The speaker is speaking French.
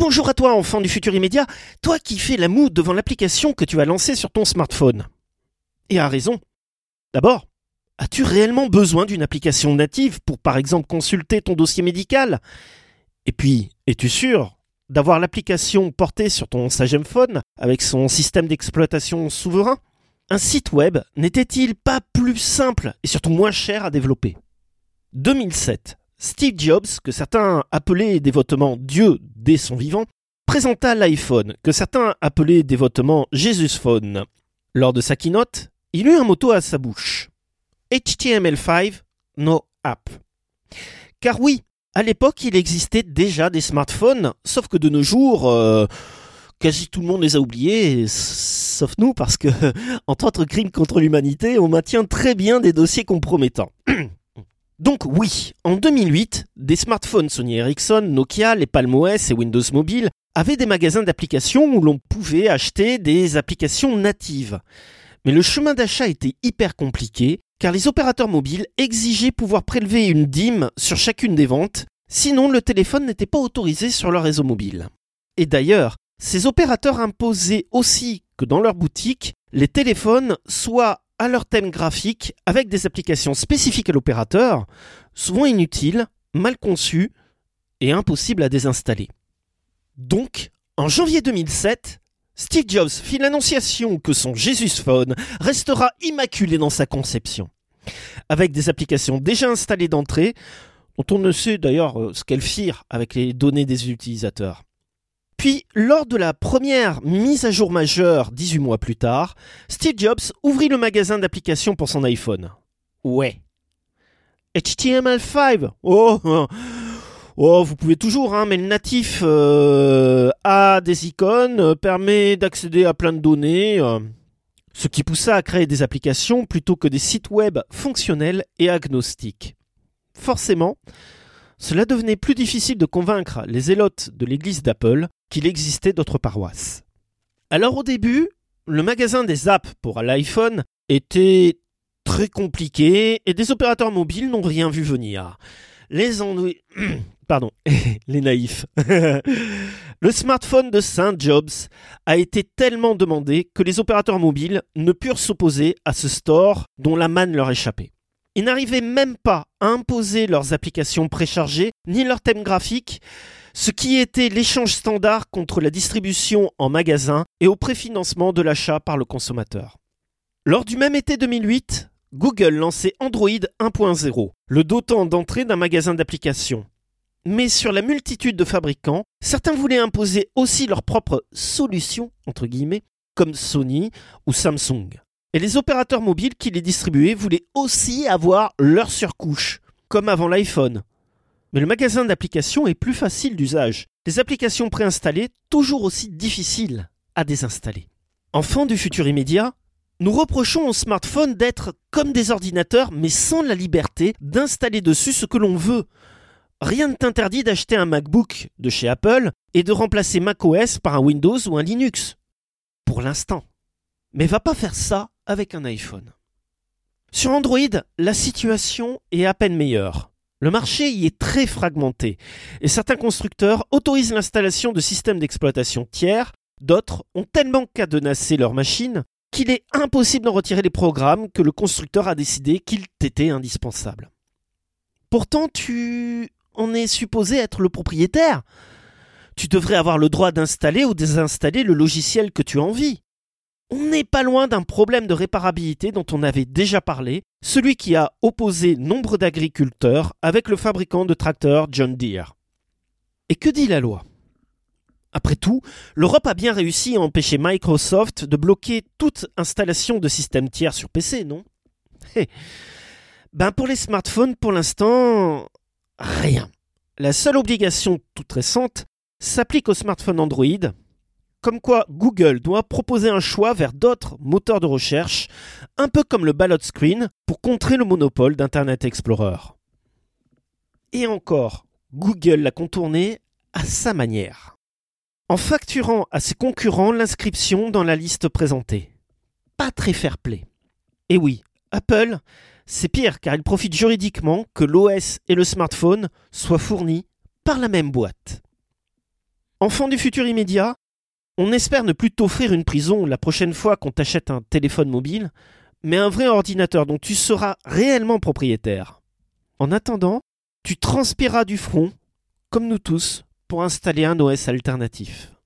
bonjour à toi, enfant du futur immédiat, toi qui fais la moue devant l'application que tu as lancée sur ton smartphone. Et à raison. D'abord, as-tu réellement besoin d'une application native pour par exemple consulter ton dossier médical ? Et puis, es-tu sûr d'avoir l'application portée sur ton Sagemphone avec son système d'exploitation souverain ? Un site web n'était-il pas plus simple et surtout moins cher à développer ? 2007. Steve Jobs, que certains appelaient dévotement Dieu dès son vivant, présenta l'iPhone, que certains appelaient dévotement Jesus Phone. Lors de sa keynote, il eut un motto à sa bouche. HTML5, no app. Car oui, à l'époque, il existait déjà des smartphones, sauf que de nos jours, quasi tout le monde les a oubliés, sauf nous, parce que, entre autres crimes contre l'humanité, on maintient très bien des dossiers compromettants. Donc oui, en 2008, des smartphones Sony Ericsson, Nokia, les Palm OS et Windows Mobile avaient des magasins d'applications où l'on pouvait acheter des applications natives. Mais le chemin d'achat était hyper compliqué, car les opérateurs mobiles exigeaient pouvoir prélever une dîme sur chacune des ventes, sinon le téléphone n'était pas autorisé sur leur réseau mobile. Et d'ailleurs, ces opérateurs imposaient aussi que dans leur boutique, les téléphones soient à leur thème graphique avec des applications spécifiques à l'opérateur, souvent inutiles, mal conçues et impossibles à désinstaller. Donc, en janvier 2007, Steve Jobs fit l'annonciation que son Jesus Phone restera immaculé dans sa conception, avec des applications déjà installées d'entrée, dont on ne sait d'ailleurs ce qu'elles firent avec les données des utilisateurs. Puis, lors de la première mise à jour majeure 18 mois plus tard, Steve Jobs ouvrit le magasin d'applications pour son iPhone. Ouais. HTML5. Vous pouvez toujours, mais le natif a des icônes, permet d'accéder à plein de données, ce qui poussa à créer des applications plutôt que des sites web fonctionnels et agnostiques. Forcément, cela devenait plus difficile de convaincre les zélotes de l'église d'Apple qu'il existait d'autres paroisses. Alors au début, le magasin des apps pour l'iPhone était très compliqué et des opérateurs mobiles n'ont rien vu venir. Les naïfs. Le smartphone de Saint Jobs a été tellement demandé que les opérateurs mobiles ne purent s'opposer à ce store dont la manne leur échappait. Ils n'arrivaient même pas à imposer leurs applications préchargées ni leur thème graphique, ce qui était l'échange standard contre la distribution en magasin et au préfinancement de l'achat par le consommateur. Lors du même été 2008, Google lançait Android 1.0, le dotant d'entrée d'un magasin d'applications. Mais sur la multitude de fabricants, certains voulaient imposer aussi leur propre solution, entre guillemets, comme Sony ou Samsung. Et les opérateurs mobiles qui les distribuaient voulaient aussi avoir leur surcouche, comme avant l'iPhone. Mais le magasin d'applications est plus facile d'usage. Les applications préinstallées, toujours aussi difficiles à désinstaller. Enfants du futur immédiat, nous reprochons aux smartphones d'être comme des ordinateurs, mais sans la liberté d'installer dessus ce que l'on veut. Rien ne t'interdit d'acheter un MacBook de chez Apple et de remplacer macOS par un Windows ou un Linux. Pour l'instant. Mais va pas faire ça avec un iPhone. Sur Android, la situation est à peine meilleure. Le marché y est très fragmenté et certains constructeurs autorisent l'installation de systèmes d'exploitation tiers, d'autres ont tellement cadenassé leur machine qu'il est impossible d'en retirer les programmes que le constructeur a décidé qu'ils étaient indispensables. Pourtant, tu en es supposé être le propriétaire. Tu devrais avoir le droit d'installer ou désinstaller le logiciel que tu as envie. On n'est pas loin d'un problème de réparabilité dont on avait déjà parlé, celui qui a opposé nombre d'agriculteurs avec le fabricant de tracteurs John Deere. Et que dit la loi ? Après tout, l'Europe a bien réussi à empêcher Microsoft de bloquer toute installation de systèmes tiers sur PC, non ? Pour les smartphones, pour l'instant, rien. La seule obligation toute récente s'applique aux smartphones Android, comme quoi Google doit proposer un choix vers d'autres moteurs de recherche, un peu comme le ballot screen pour contrer le monopole d'Internet Explorer. Et encore, Google l'a contourné à sa manière, en facturant à ses concurrents l'inscription dans la liste présentée. Pas très fair-play. Et oui, Apple, c'est pire car il profite juridiquement que l'OS et le smartphone soient fournis par la même boîte. Enfant du futur immédiat, on espère ne plus t'offrir une prison la prochaine fois qu'on t'achète un téléphone mobile, mais un vrai ordinateur dont tu seras réellement propriétaire. En attendant, tu transpireras du front, comme nous tous, pour installer un OS alternatif.